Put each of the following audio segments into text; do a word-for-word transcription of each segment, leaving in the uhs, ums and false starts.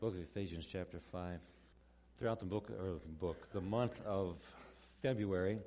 Book of Ephesians, chapter five. Throughout the book, or book, the month of February,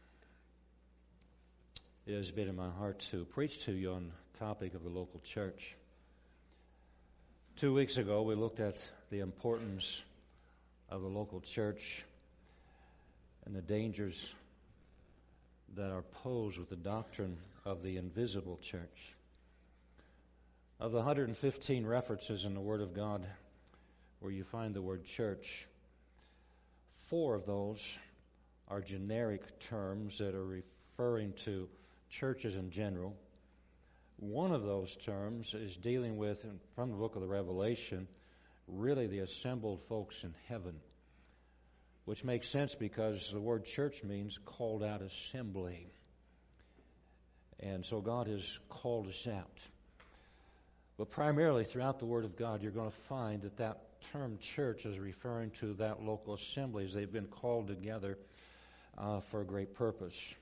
it has been in my heart to preach to you on the topic of the local church. Two weeks ago, we looked at the importance of the local church and the dangers that are posed with the doctrine of the invisible church. Of the one hundred fifteen references in the Word of God where you find the word church, four of those are generic terms that are referring to churches in general. One of those terms is dealing with, from the book of the Revelation, really the assembled folks in heaven, which makes sense because the word church means called out assembly. And so God has called us out. But primarily throughout the Word of God, you're going to find that that term church is referring to that local assemblies. They've been called together uh, for a great purpose.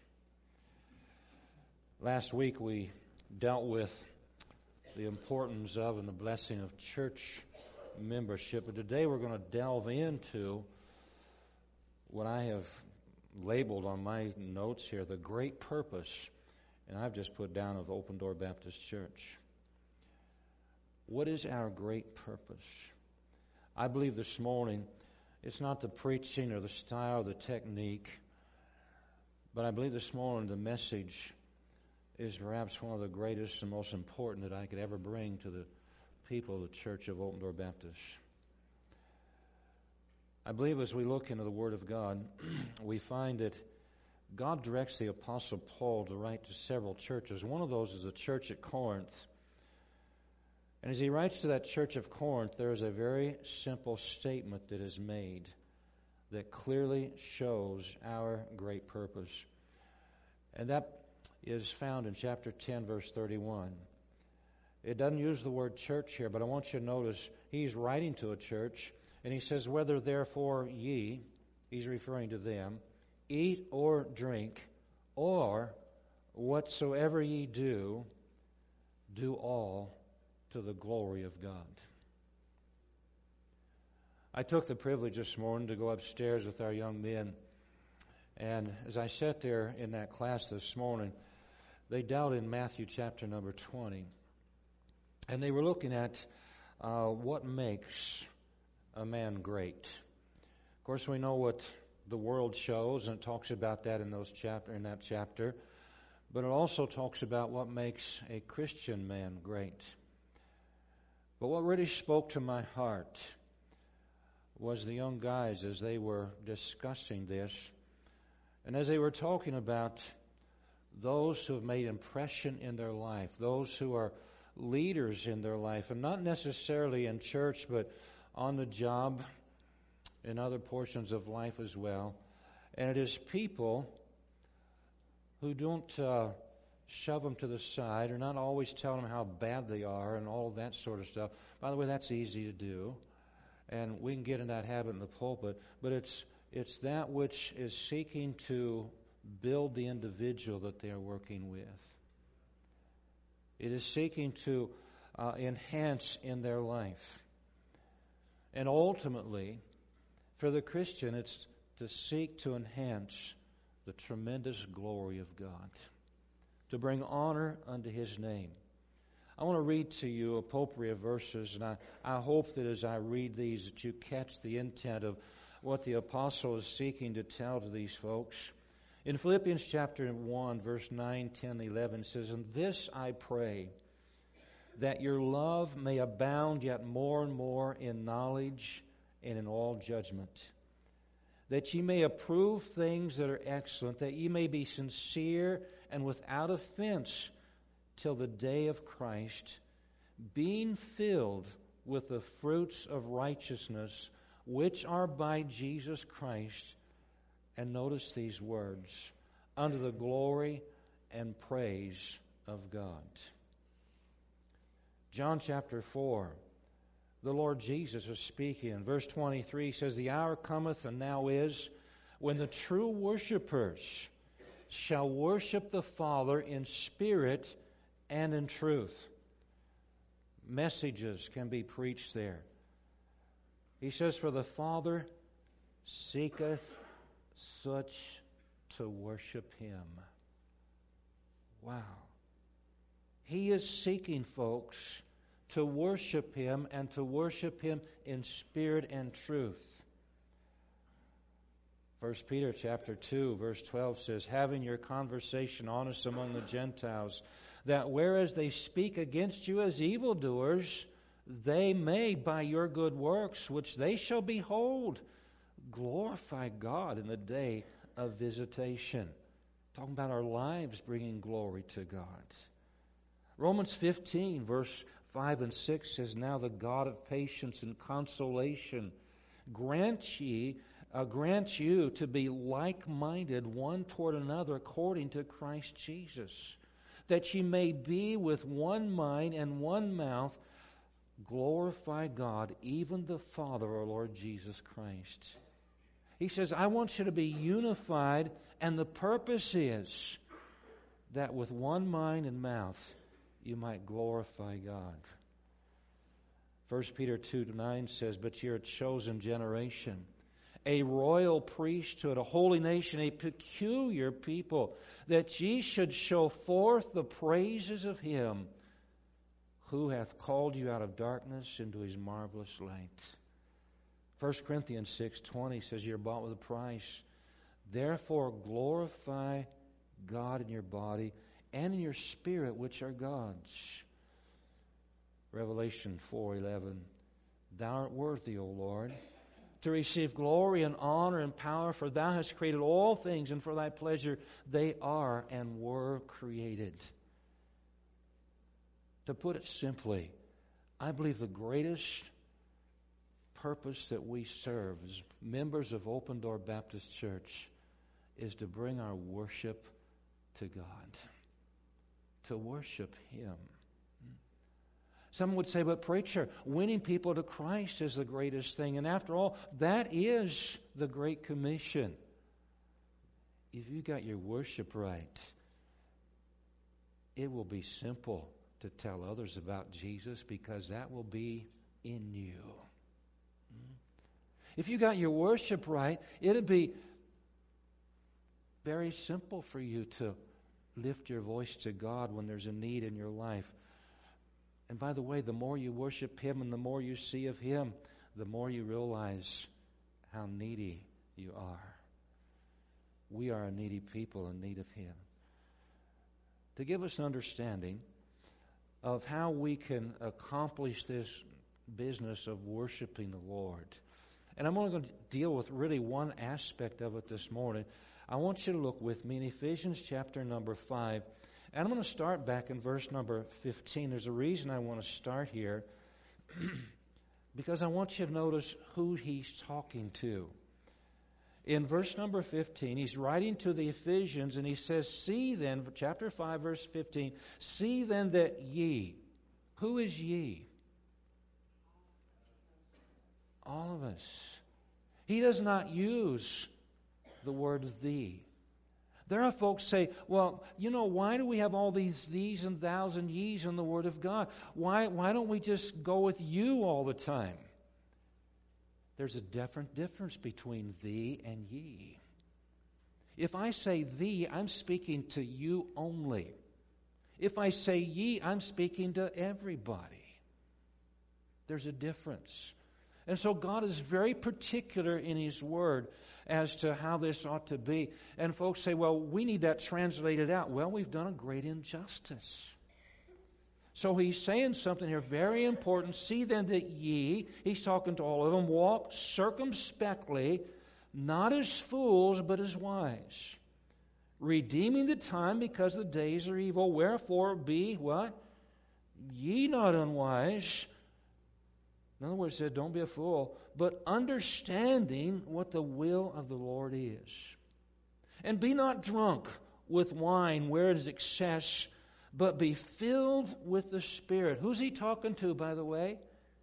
Last week we dealt with the importance of and the blessing of church membership. But today we're going to delve into what I have labeled on my notes here, the great purpose, and I've just put down of Open Door Baptist Church. What is our great purpose? I believe this morning it's not the preaching or the style or the technique, but I believe this morning the message is perhaps one of the greatest and most important that I could ever bring to the people of the Church of Open Door Baptist. I believe as we look into the Word of God, we find that God directs the Apostle Paul to write to several churches. One of those is the church at Corinth. And as he writes to that church of Corinth, there is a very simple statement that is made that clearly shows our great purpose. And that is found in chapter ten, verse thirty-one. It doesn't use the word church here, but I want you to notice he's writing to a church, and he says, "Whether therefore ye," he's referring to them, "eat or drink, or whatsoever ye do, do all to the glory of God." I took the privilege this morning to go upstairs with our young men, and as I sat there in that class this morning, they dealt in Matthew chapter number twenty, and they were looking at uh, what makes a man great. Of course, we know what the world shows, and it talks about that in those chapter in that chapter, but it also talks about what makes a Christian man great. But what really spoke to my heart was the young guys as they were discussing this, and as they were talking about those who have made impression in their life, those who are leaders in their life, and not necessarily in church, but on the job, in other portions of life as well. And it is people who don't uh, shove them to the side, or not always tell them how bad they are and all that sort of stuff. By the way, that's easy to do, and we can get in that habit in the pulpit, but it's it's that which is seeking to build the individual that they are working with. It is seeking to uh, enhance in their life. And ultimately, for the Christian, it's to seek to enhance the tremendous glory of God, to bring honor unto His name. I want to read to you appropriate verses, and I, I hope that as I read these that you catch the intent of what the apostle is seeking to tell to these folks. In Philippians chapter one, verse nine, ten, eleven, it says, "And this I pray, that your love may abound yet more and more in knowledge and in all judgment, that ye may approve things that are excellent, that ye may be sincere and without offense till the day of Christ, being filled with the fruits of righteousness, which are by Jesus Christ." And notice these words, "unto the glory and praise of God." John chapter four, the Lord Jesus is speaking. In verse twenty-three says, "The hour cometh, and now is, when the true worshipers shall worship the Father in spirit and in truth." Messages can be preached there. He says, for the Father seeketh such to worship Him. Wow. He is seeking, folks, to worship Him and to worship Him in spirit and truth. First Peter chapter two, verse twelve says, having your conversation honest among the Gentiles, that whereas they speak against you as evildoers, they may, by your good works, which they shall behold, glorify God in the day of visitation. Talking about our lives bringing glory to God. Romans fifteen, verse five and six says, now the God of patience and consolation grant ye Uh, grant you to be like-minded one toward another according to Christ Jesus, that ye may be with one mind and one mouth, glorify God, even the Father, our Lord Jesus Christ. He says, I want you to be unified, and the purpose is that with one mind and mouth you might glorify God. First Peter two nine says, but you're a chosen generation, a royal priesthood, a holy nation, a peculiar people, that ye should show forth the praises of Him who hath called you out of darkness into His marvelous light. First Corinthians six twenty says, you're bought with a price. Therefore glorify God in your body and in your spirit, which are God's. Revelation four eleven, thou art worthy, O Lord, to receive glory and honor and power, for thou hast created all things, and for thy pleasure they are and were created. To put it simply, I believe the greatest purpose that we serve as members of Open Door Baptist Church is to bring our worship to God, to worship Him. Some would say, but preacher, winning people to Christ is the greatest thing. And after all, that is the Great Commission. If you got your worship right, it will be simple to tell others about Jesus, because that will be in you. If you got your worship right, it'll be very simple for you to lift your voice to God when there's a need in your life. And by the way, the more you worship Him and the more you see of Him, the more you realize how needy you are. We are a needy people in need of Him. To give us an understanding of how we can accomplish this business of worshiping the Lord. And I'm only going to deal with really one aspect of it this morning. I want you to look with me in Ephesians chapter number five. And I'm going to start back in verse number fifteen. There's a reason I want to start here, because I want you to notice who he's talking to. In verse number fifteen, he's writing to the Ephesians, and he says, see then, chapter five, verse fifteen, see then that ye. Who is ye? All of us. He does not use the word thee. There are folks say, well, you know, why do we have all these these and thous and ye's in the Word of God? Why, why don't we just go with you all the time? There's a different difference between thee and ye. If I say thee, I'm speaking to you only. If I say ye, I'm speaking to everybody. There's a difference. And so God is very particular in His Word as to how this ought to be. And folks say, well, we need that translated out. Well, we've done a great injustice. So he's saying something here very important. See then that ye, he's talking to all of them, walk circumspectly, not as fools, but as wise, redeeming the time, because the days are evil. Wherefore be what? Ye not unwise. In other words, it said, don't be a fool, but understanding what the will of the Lord is. And be not drunk with wine, where it is excess, but be filled with the Spirit. Who's he talking to, by the way?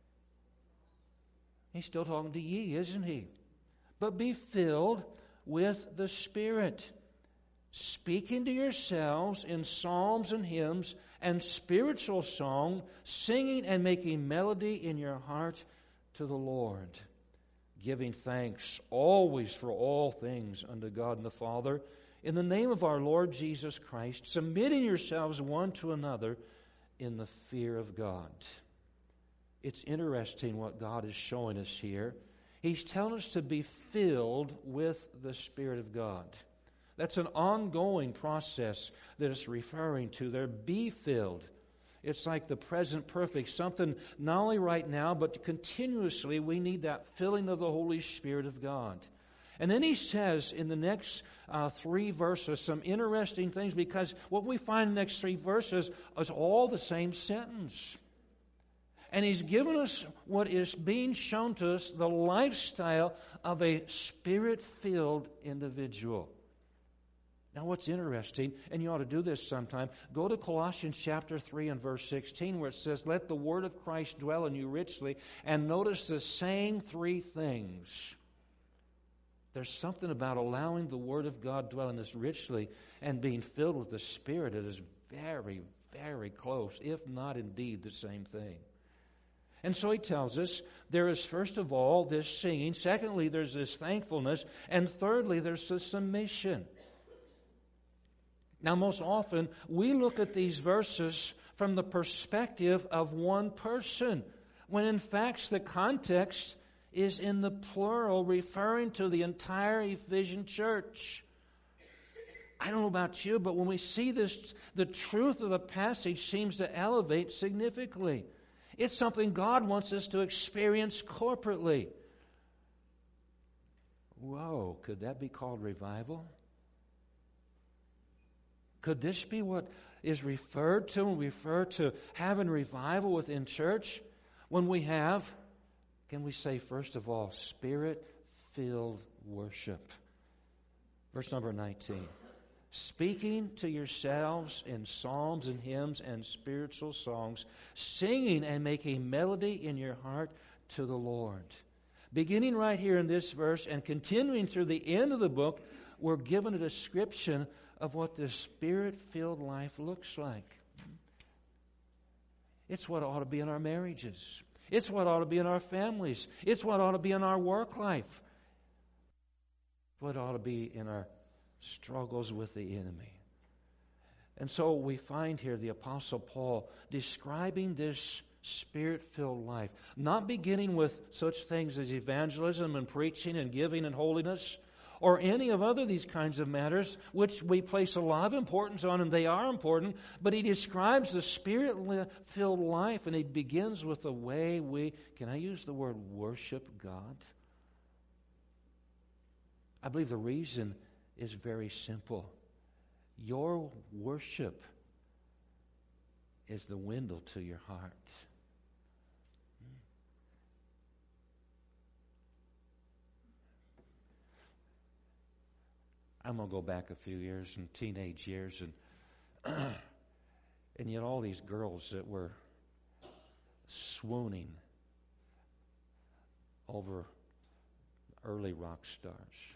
He's still talking to ye, isn't he? But be filled with the Spirit, speaking to yourselves in psalms and hymns and spiritual song, singing and making melody in your heart to the Lord. giving thanks always for all things unto God and the Father, in the name of our Lord Jesus Christ, submitting yourselves one to another in the fear of God. It's interesting what God is showing us here. He's telling us to be filled with the Spirit of God. That's an ongoing process that it's referring to there. Be filled. It's like the present perfect, something not only right now, but continuously we need that filling of the Holy Spirit of God. And then he says in the next uh, three verses some interesting things, because what we find in the next three verses is all the same sentence. And he's given us what is being shown to us, the lifestyle of a Spirit-filled individual. Now what's interesting, and you ought to do this sometime, go to Colossians chapter three and verse sixteen where it says, let the word of Christ dwell in you richly, and notice the same three things. There's something about allowing the word of God dwell in us richly and being filled with the Spirit that is very, very close, if not indeed the same thing. And so he tells us there is first of all this singing, secondly there's this thankfulness, and thirdly there's this submission. Now most often we look at these verses from the perspective of one person, when in fact the context is in the plural, referring to the entire Ephesian church. I don't know about you, but when we see this, the truth of the passage seems to elevate significantly. It's something God wants us to experience corporately. Whoa, could that be called revival? Could this be what is referred to when we refer to having revival within church? When we have, can we say first of all, Spirit-filled worship? Verse number nineteen. Speaking to yourselves in psalms and hymns and spiritual songs, singing and making melody in your heart to the Lord. Beginning right here in this verse and continuing through the end of the book, we're given a description of what this Spirit-filled life looks like. It's what ought to be in our marriages. It's what ought to be in our families. It's what ought to be in our work life. What ought to be in our struggles with the enemy. And so we find here the Apostle Paul describing this Spirit-filled life, not beginning with such things as evangelism and preaching and giving and holiness, or any of other these kinds of matters, which we place a lot of importance on, and they are important, but he describes the Spirit-filled life, and he begins with the way we, can I use the word worship God? I believe the reason is very simple. Your worship is the window to your heart. I'm going to go back a few years in teenage years, and and yet all these girls that were swooning over early rock stars.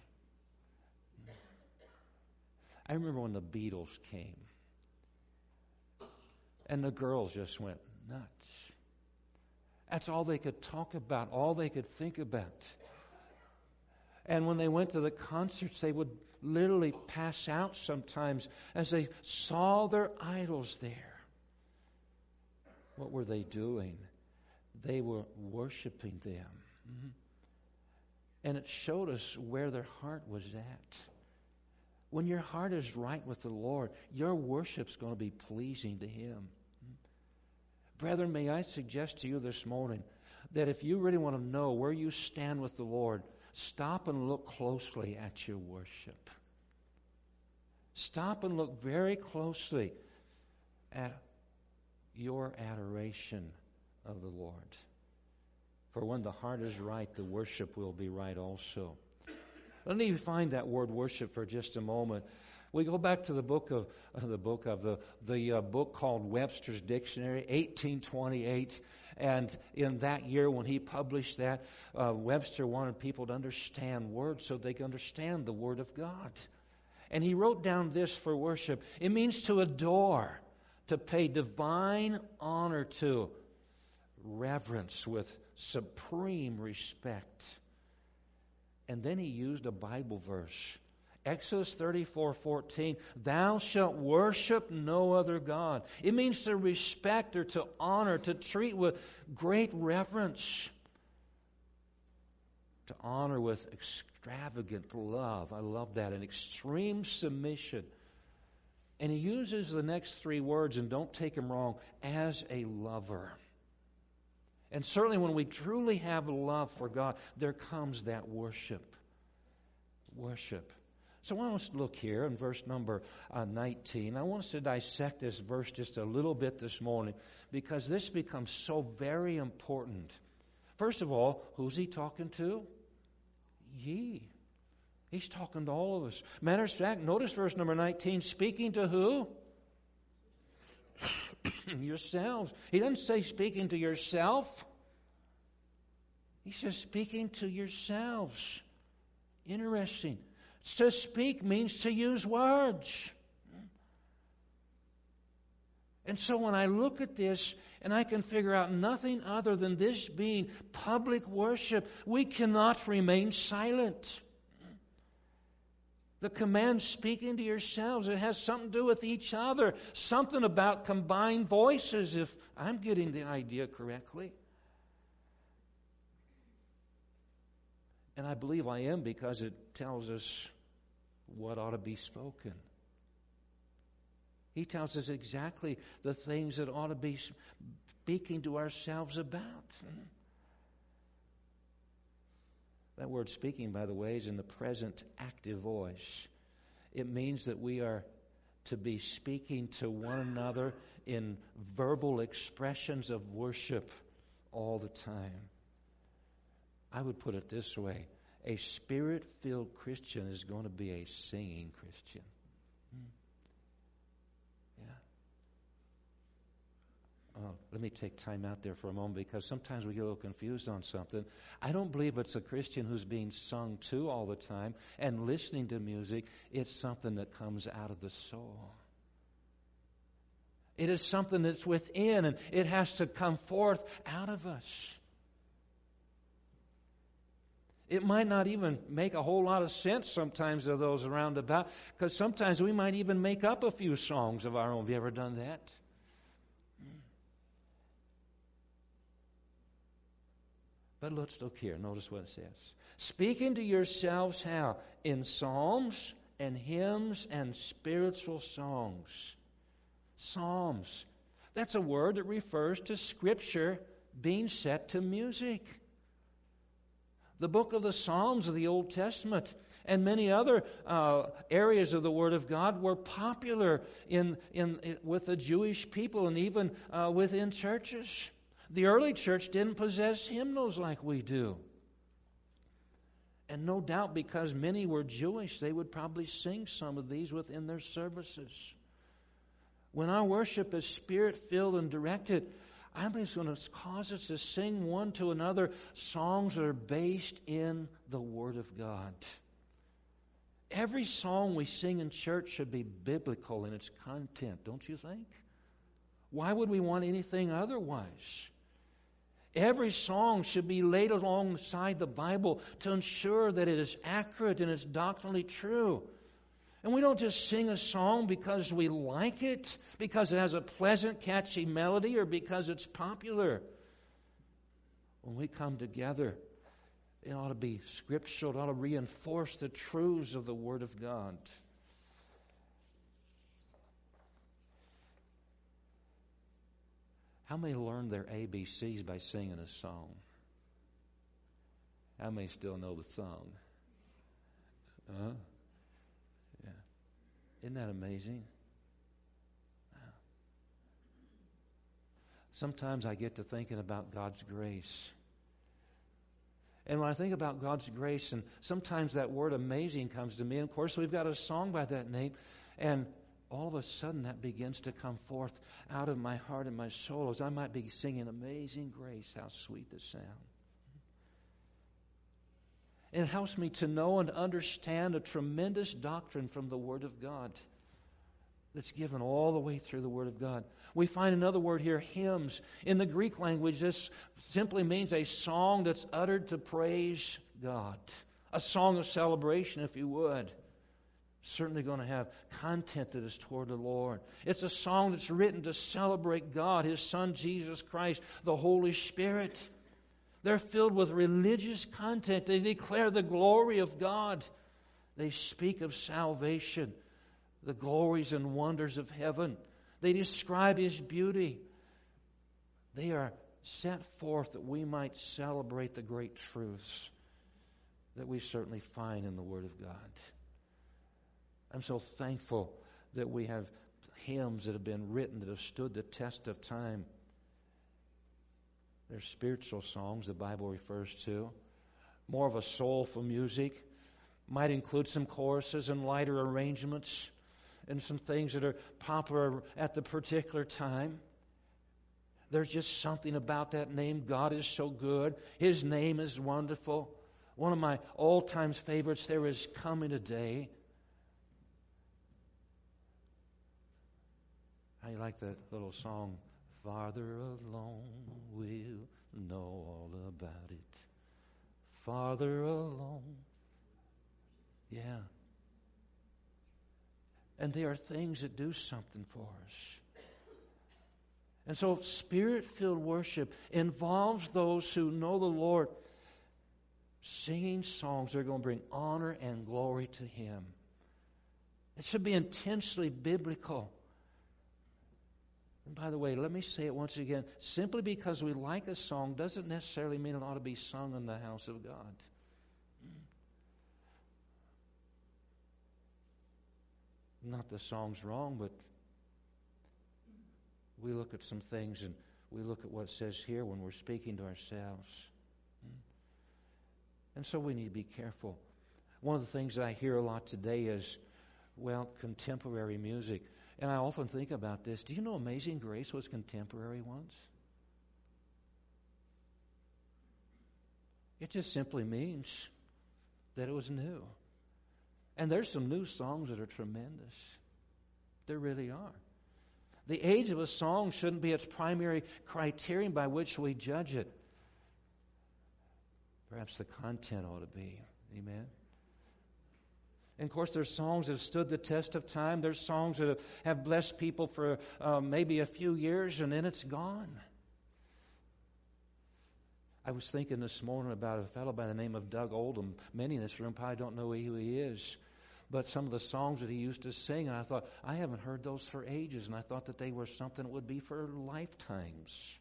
I remember when the Beatles came, and the girls just went nuts. That's all they could talk about, all they could think about. And when they went to the concerts, they would literally pass out sometimes as they saw their idols there. What were they doing? They were worshiping them. Mm-hmm. And it showed us where their heart was at. When your heart is right with the Lord, your worship's going to be pleasing to Him. Brethren, may I suggest to you this morning that if you really want to know where you stand with the Lord, stop and look closely at your worship. Stop and look very closely at your adoration of the Lord. For when the heart is right, the worship will be right also. Let me find that word worship for just a moment. We go back to the book of uh, the book of the the uh, book called Webster's Dictionary, eighteen twenty-eight, and in that year when he published that, uh, Webster wanted people to understand words so they could understand the Word of God, and he wrote down this for worship. It means to adore, to pay divine honor to, reverence with supreme respect. And then he used a Bible verse. Exodus thirty-four fourteen, thou shalt worship no other God. It means to respect or to honor, to treat with great reverence. To honor with extravagant love. I love that. An extreme submission. And he uses the next three words, and don't take him wrong, as a lover. And certainly when we truly have love for God, there comes that worship. Worship. So I want us to look here in verse number uh, nineteen. I want us to dissect this verse just a little bit this morning because this becomes so very important. First of all, who's he talking to? Ye. He's talking to all of us. Matter of fact, notice verse number nineteen, speaking to who? Yourselves. He doesn't say speaking to yourself. He says speaking to yourselves. Interesting. To speak means to use words. And so when I look at this and I can figure out nothing other than this being public worship, we cannot remain silent. The command, speaking to yourselves, it has something to do with each other. Something about combined voices, if I'm getting the idea correctly. And I believe I am because it tells us what ought to be spoken. He tells us exactly the things that ought to be speaking to ourselves about. That word speaking, by the way, is in the present active voice. It means that we are to be speaking to one another in verbal expressions of worship all the time. I would put it this way. A Spirit-filled Christian is going to be a singing Christian. Yeah. Oh, let me take time out there for a moment because sometimes we get a little confused on something. I don't believe it's a Christian who's being sung to all the time and listening to music. It's something that comes out of the soul. It is something that's within and it has to come forth out of us. It might not even make a whole lot of sense sometimes to those around about, because sometimes we might even make up a few songs of our own. Have you ever done that? But let's look here. Notice what it says. Speaking to yourselves how? In psalms and hymns and spiritual songs. Psalms. That's a word that refers to Scripture being set to music. The book of the Psalms of the Old Testament and many other uh, areas of the Word of God were popular in, in, in with the Jewish people and even uh, within churches. The early church didn't possess hymnals like we do. And no doubt because many were Jewish, they would probably sing some of these within their services. When our worship is Spirit-filled and directed, I believe it's going to cause us to sing one to another songs that are based in the Word of God. Every song we sing in church should be biblical in its content, don't you think? Why would we want anything otherwise? Every song should be laid alongside the Bible to ensure that it is accurate and it's doctrinally true. And we don't just sing a song because we like it, because it has a pleasant, catchy melody, or because it's popular. When we come together, it ought to be scriptural. It ought to reinforce the truths of the Word of God. How many learned their A B Cs by singing a song? How many still know the song? Huh? Isn't that amazing? Sometimes I get to thinking about God's grace. And when I think about God's grace, and sometimes that word amazing comes to me, and of course we've got a song by that name, and all of a sudden that begins to come forth out of my heart and my soul as I might be singing Amazing Grace, how sweet the sound. It helps me to know and understand a tremendous doctrine from the Word of God that's given all the way through the Word of God. We find another word here, hymns. In the Greek language, this simply means a song that's uttered to praise God. a song of celebration, if you would. Certainly going to have content that is toward the Lord. It's a song that's written to celebrate God, His Son, Jesus Christ, the Holy Spirit. They're filled with religious content. They declare the glory of God. They speak of salvation, the glories and wonders of heaven. They describe His beauty. They are set forth that we might celebrate the great truths that we certainly find in the Word of God. I'm so thankful that we have hymns that have been written that have stood the test of time. They're spiritual songs the Bible refers to. More of a soulful music. Might include some choruses and lighter arrangements and some things that are popular at the particular time. There's just something about that name. God is so good. His name is wonderful. One of my all-time favorites, There Is Coming a Day. I like that little song, Farther alone we'll know all about it. Farther alone. Yeah. And they are things that do something for us. And so Spirit-filled worship involves those who know the Lord singing songs that are going to bring honor and glory to Him. It should be intensely biblical. And by the way, let me say it once again. Simply because we like a song doesn't necessarily mean it ought to be sung in the house of God. Not the song's wrong, but we look at some things and we look at what it says here when we're speaking to ourselves. And so we need to be careful. One of the things that I hear a lot today is, well, contemporary music. And I often think about this. Do you know Amazing Grace was contemporary once? It just simply means that it was new. And there's some new songs that are tremendous. There really are. The age of a song shouldn't be its primary criterion by which we judge it. Perhaps the content ought to be. Amen? And of course, there's songs that have stood the test of time. There's songs that have blessed people for uh, maybe a few years, and then it's gone. I was thinking this morning about a fellow by the name of Doug Oldham. Many in this room probably don't know who he is. But some of the songs that he used to sing, and I thought, I haven't heard those for ages, and I thought that they were something that would be for lifetimes.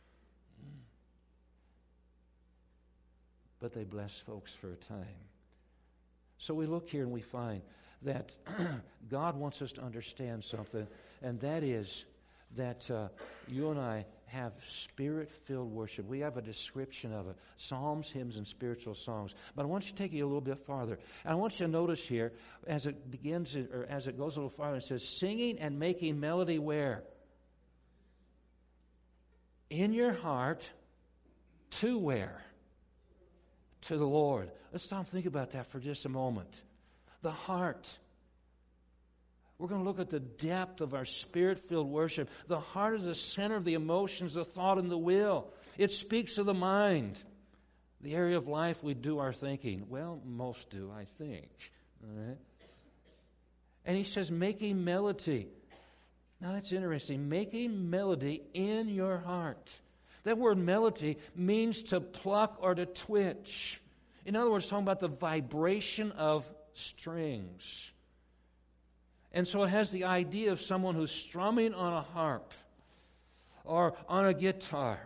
But they bless folks for a time. So we look here and we find that God wants us to understand something, and that is that uh, you and I have Spirit-filled worship. We have a description of it. Psalms, hymns, and spiritual songs. But I want you to take it a little bit farther. And I want you to notice here, as it begins, or as it goes a little farther, it says, singing and making melody where? In your heart, to where? To the Lord. Let's stop and think about that for just a moment. The heart. We're going to look at the depth of our Spirit-filled worship. The heart is the center of the emotions, the thought, and the will. It speaks of the mind. The area of life we do our thinking. Well, most do, I think. All right? And he says, making melody. Now that's interesting. Making melody in your heart. That word melody means to pluck or to twitch. In other words, talking about the vibration of strings. And so it has the idea of someone who's strumming on a harp or on a guitar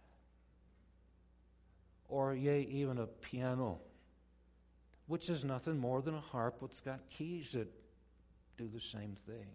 or yea, even a piano, which is nothing more than a harp that's got keys that do the same thing.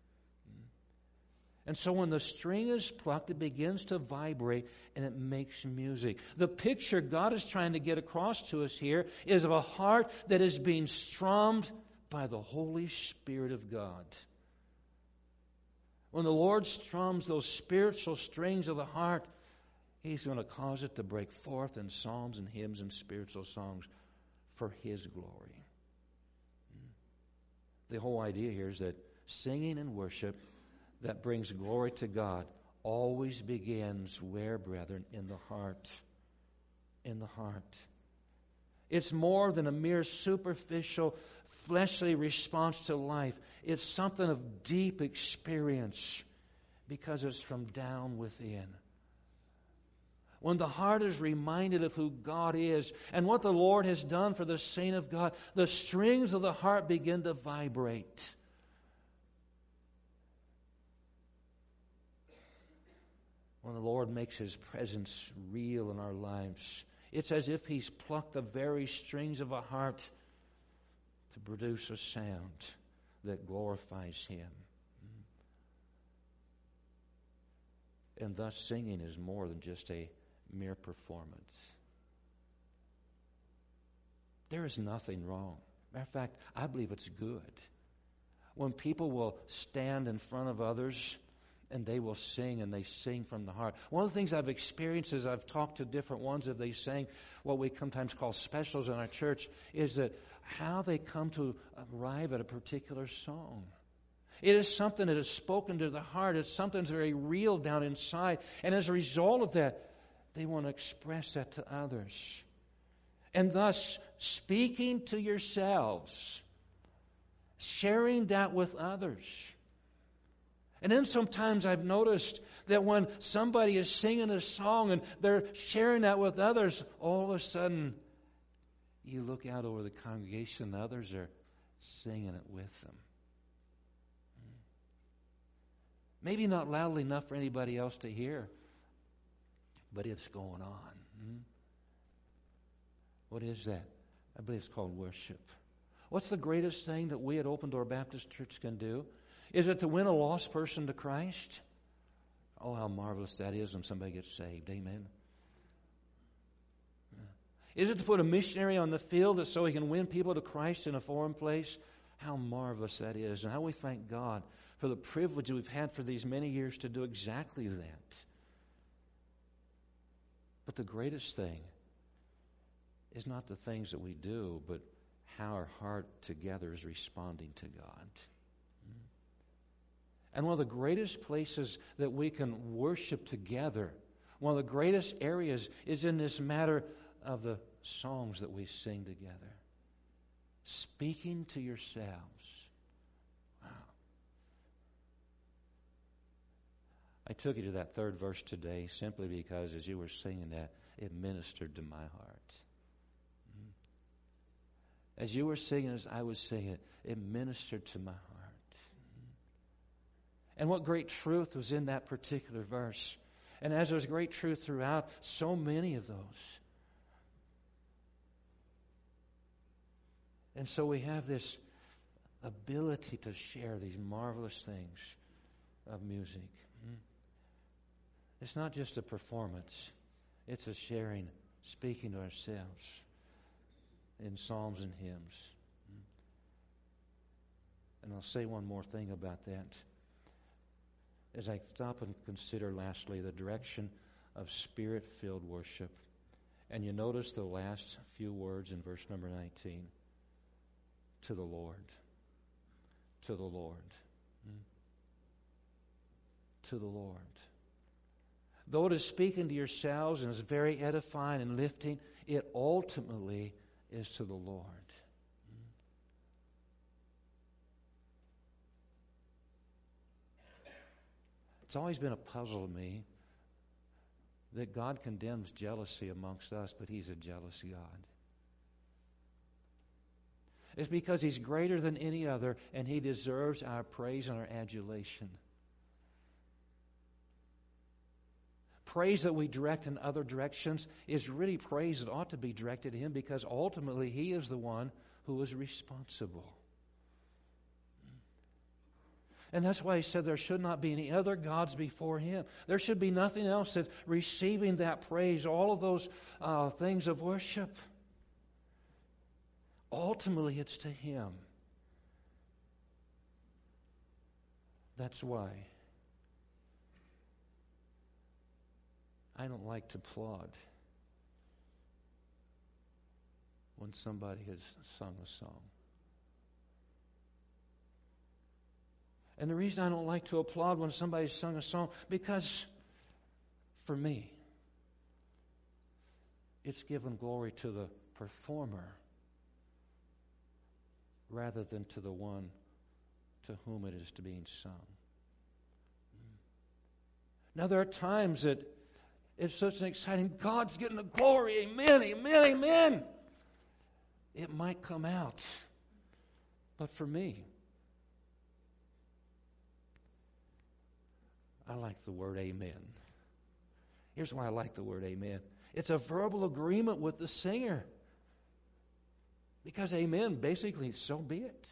And so when the string is plucked, it begins to vibrate and it makes music. The picture God is trying to get across to us here is of a heart that is being strummed by the Holy Spirit of God. When the Lord strums those spiritual strings of the heart, He's going to cause it to break forth in psalms and hymns and spiritual songs for His glory. The whole idea here is that singing and worship that brings glory to God always begins where, brethren? In the heart. In the heart. It's more than a mere superficial, fleshly response to life. It's something of deep experience because it's from down within. When the heart is reminded of who God is and what the Lord has done for the saint of God, the strings of the heart begin to vibrate. When the Lord makes His presence real in our lives, it's as if He's plucked the very strings of a heart to produce a sound that glorifies Him. And thus singing is more than just a mere performance. There is nothing wrong. Matter of fact, I believe it's good when people will stand in front of others and they will sing, and they sing from the heart. One of the things I've experienced as I've talked to different ones, if they sang what we sometimes call specials in our church, is that how they come to arrive at a particular song. It is something that is spoken to the heart. It's something that's very real down inside. And as a result of that, they want to express that to others. And thus, speaking to yourselves, sharing that with others. And then sometimes I've noticed that when somebody is singing a song and they're sharing that with others, all of a sudden you look out over the congregation and others are singing it with them. Maybe not loudly enough for anybody else to hear, but it's going on. What is that? I believe it's called worship. What's the greatest thing that we at Open Door Baptist Church can do? Is it to win a lost person to Christ? Oh, how marvelous that is when somebody gets saved. Amen. Is it to put a missionary on the field so he can win people to Christ in a foreign place? How marvelous that is, and how we thank God for the privilege we've had for these many years to do exactly that. But the greatest thing is not the things that we do, but how our heart together is responding to God. And one of the greatest places that we can worship together, one of the greatest areas, is in this matter of the songs that we sing together. Speaking to yourselves. Wow. I took you to that third verse today simply because as you were singing that, it ministered to my heart. As you were singing, as I was singing it, it ministered to my heart. And what great truth was in that particular verse. And as there's great truth throughout, so many of those. And so we have this ability to share these marvelous things of music. It's not just a performance. It's a sharing, speaking to ourselves in psalms and hymns. And I'll say one more thing about that. As I stop and consider lastly the direction of Spirit-filled worship. And you notice the last few words in verse number nineteen. To the Lord. To the Lord. To the Lord. Though it is speaking to yourselves and is very edifying and lifting, it ultimately is to the Lord. It's always been a puzzle to me that God condemns jealousy amongst us, but He's a jealous God. It's because He's greater than any other, and He deserves our praise and our adulation. Praise that we direct in other directions is really praise that ought to be directed to Him, because ultimately He is the one who is responsible. And that's why He said there should not be any other gods before Him. There should be nothing else that's receiving that praise, all of those uh, things of worship. Ultimately, it's to Him. That's why I don't like to applaud when somebody has sung a song. And the reason I don't like to applaud when somebody's sung a song, because for me, it's given glory to the performer rather than to the one to whom it is to being sung. Now, there are times that it's such an exciting, God's getting the glory, amen, amen, amen. It might come out. But for me, I like the word amen. Here's why I like the word amen. It's a verbal agreement with the singer. Because amen, basically, so be it.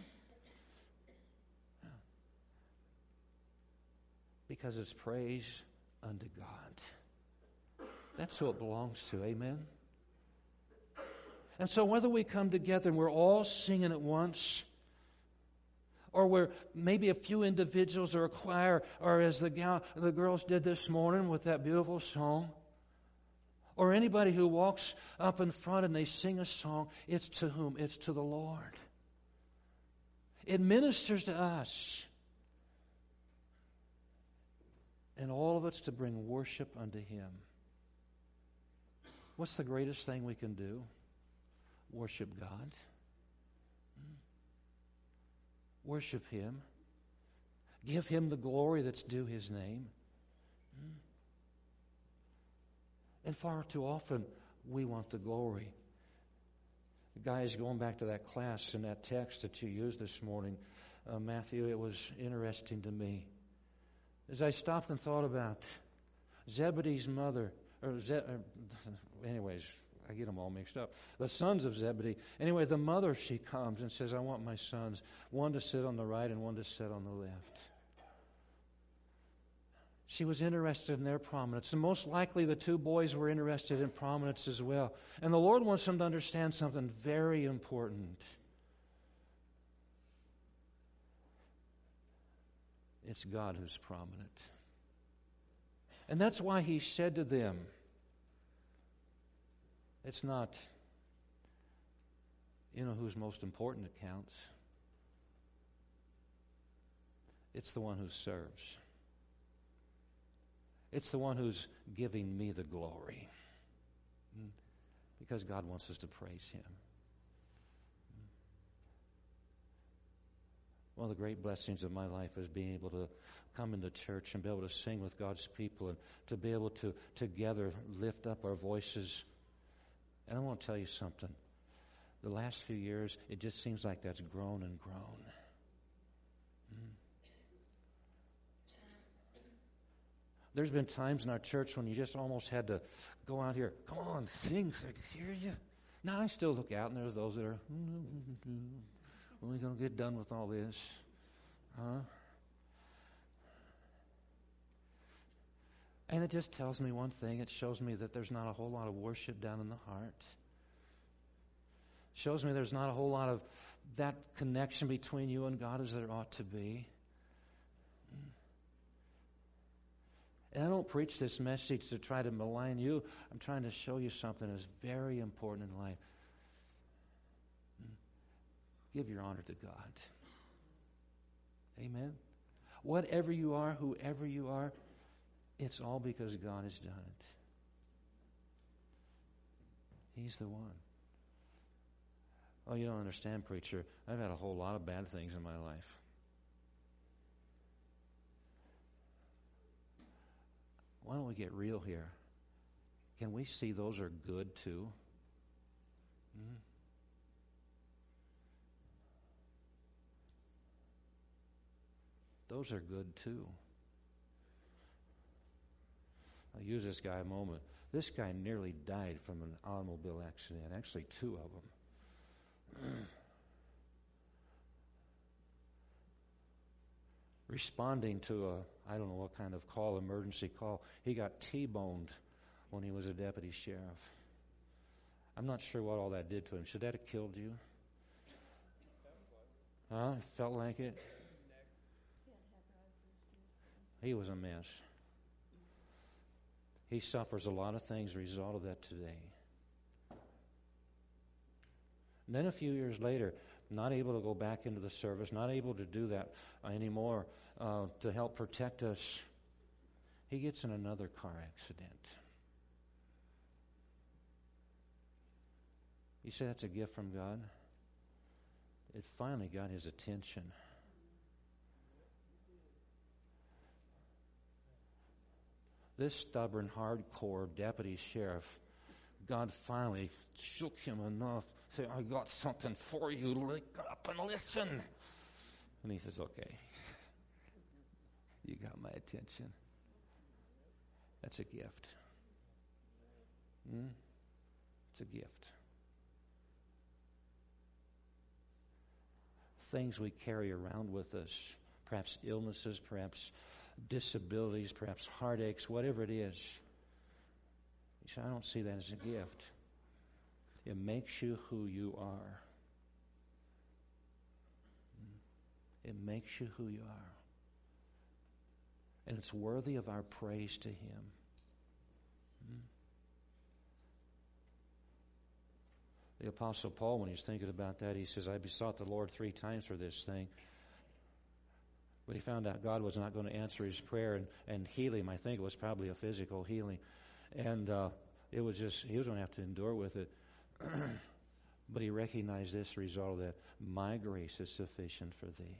Because it's praise unto God. That's who it belongs to, amen? And so whether we come together and we're all singing at once, or we're maybe a few individuals or a choir, or as the, gal, the girls did this morning with that beautiful song, or anybody who walks up in front and they sing a song, it's to whom? It's to the Lord. It ministers to us. And all of it's to bring worship unto Him. What's the greatest thing we can do? Worship God. Worship Him. Give Him the glory that's due His name. And far too often, we want the glory. Guys, going back to that class and that text that you used this morning, uh, Matthew, it was interesting to me. As I stopped and thought about Zebedee's mother, or, Ze- or anyways, I get them all mixed up. The sons of Zebedee. Anyway, the mother, she comes and says, I want my sons, one to sit on the right and one to sit on the left. She was interested in their prominence. And most likely the two boys were interested in prominence as well. And the Lord wants them to understand something very important. It's God who's prominent. And that's why He said to them, it's not, you know, who's most important that counts. It's the one who serves. It's the one who's giving me the glory. Because God wants us to praise Him. One of the great blessings of my life is being able to come into church and be able to sing with God's people and to be able to together lift up our voices. And I want to tell you something. The last few years, it just seems like that's grown and grown. Mm. There's been times in our church when you just almost had to go out here, come on, sing so I can hear you. Now I still look out and there's those that are, when are we going to get done with all this? Huh? And it just tells me one thing. It shows me that there's not a whole lot of worship down in the heart. It shows me there's not a whole lot of that connection between you and God as there ought to be. And I don't preach this message to try to malign you. I'm trying to show you something that's very important in life. Give your honor to God. Amen. Whatever you are, whoever you are, it's all because God has done it. He's the one. Oh, you don't understand, preacher. I've had a whole lot of bad things in my life. Why don't we get real here? Can we see those are good too? Hmm? Those are good too. I'll use this guy a moment. This guy nearly died from an automobile accident. Actually, two of them. Responding to a, I don't know what kind of call, emergency call. He got T-boned when he was a deputy sheriff. I'm not sure what all that did to him. Should that have killed you? Huh? Felt like it? He was a mess. He suffers a lot of things as a result of that today. And then a few years later, not able to go back into the service, not able to do that anymore uh, to help protect us, he gets in another car accident. You say that's a gift from God? It finally got his attention. This stubborn, hardcore deputy sheriff, God finally shook him enough to say, I got something for you. Look up and listen. And he says, okay, you got my attention. That's a gift. Hmm? It's a gift. Things we carry around with us, perhaps illnesses, perhaps disabilities, perhaps heartaches, whatever it is. You say, I don't see that as a gift. It makes you who you are. It makes you who you are. And it's worthy of our praise to Him. The Apostle Paul, when he's thinking about that, he says, I besought the Lord three times for this thing. But he found out God was not going to answer his prayer and, and heal him. I think it was probably a physical healing. And uh, it was just, he was going to have to endure with it. But he recognized this result, that my grace is sufficient for thee.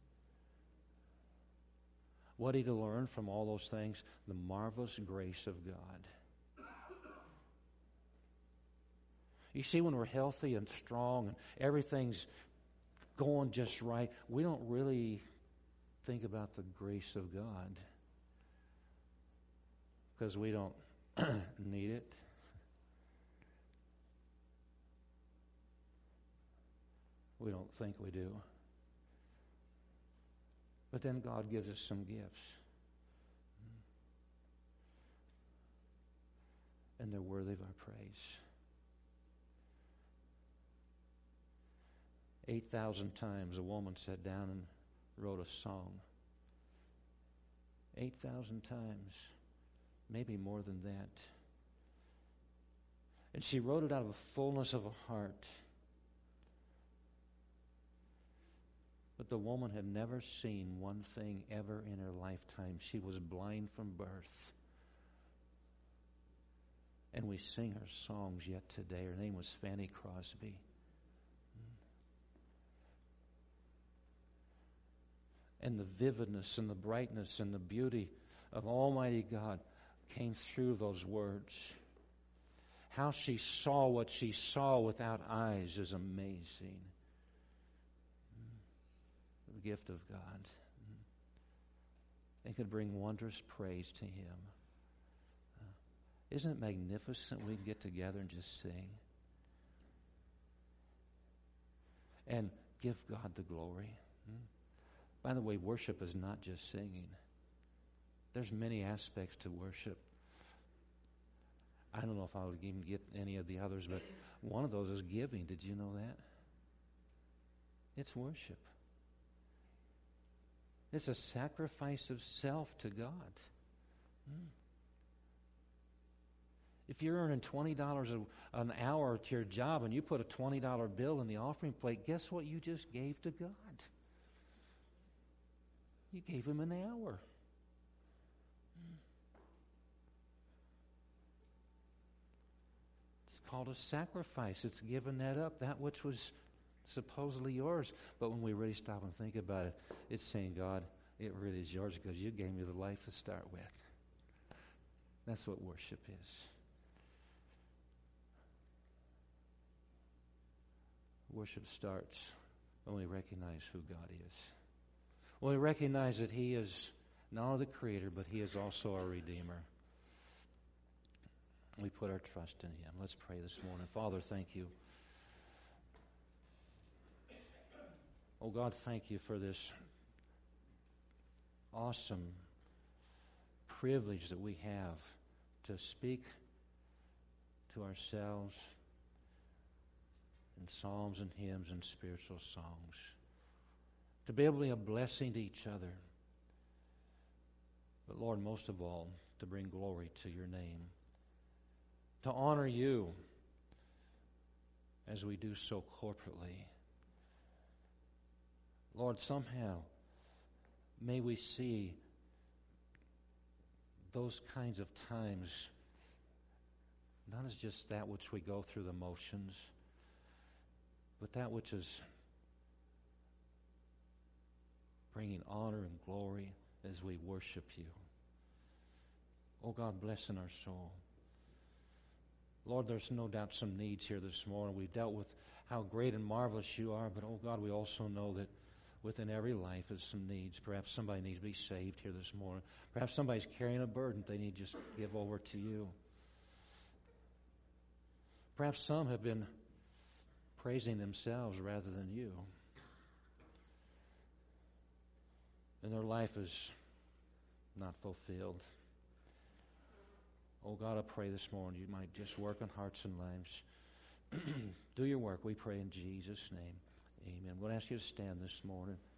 What did he learn from all those things? The marvelous grace of God. You see, when we're healthy and strong and everything's going just right, we don't really think about the grace of God because we don't need it. We don't think we do. But then God gives us some gifts. And they're worthy of our praise. eight thousand times a woman sat down and wrote a song. eight thousand times. Maybe more than that. And she wrote it out of a fullness of a heart. But the woman had never seen one thing ever in her lifetime. She was blind from birth. And we sing her songs yet today. Her name was Fanny Crosby. And the vividness and the brightness and the beauty of Almighty God came through those words. How she saw what she saw without eyes is amazing. The gift of God. It could bring wondrous praise to Him. Isn't it magnificent we can get together and just sing? And give God the glory. By the way, worship is not just singing. There's many aspects to worship. I don't know if I would even get any of the others, but one of those is giving. Did you know that? It's worship. It's a sacrifice of self to God. Hmm. If you're earning twenty dollars an hour at your job and you put a twenty dollars bill in the offering plate, guess what you just gave to God? You gave Him an hour. It's called a sacrifice. It's giving that up, that which was supposedly yours. But when we really stop and think about it, it's saying, God, it really is yours because you gave me the life to start with. That's what worship is. Worship starts when we recognize who God is. When we recognize that He is not only the Creator, but He is also our Redeemer. We put our trust in Him. Let's pray this morning. Father, thank you. Oh God, thank you for this awesome privilege that we have to speak to ourselves in psalms and hymns and spiritual songs. To be able to be a blessing to each other. But Lord, most of all, to bring glory to your name. To honor you as we do so corporately. Lord, somehow, may we see those kinds of times not as just that which we go through the motions, but that which is bringing honor and glory as we worship you. Oh God, bless in our soul. Lord, there's no doubt some needs here this morning. We've dealt with how great and marvelous you are, but oh God, we also know that within every life is some needs. Perhaps somebody needs to be saved here this morning. Perhaps somebody's carrying a burden they need to just give over to you. Perhaps some have been praising themselves rather than you. And their life is not fulfilled. Oh God, I pray this morning you might just work on hearts and lives. Do your work, we pray in Jesus' name. Amen. I'm going to ask you to stand this morning.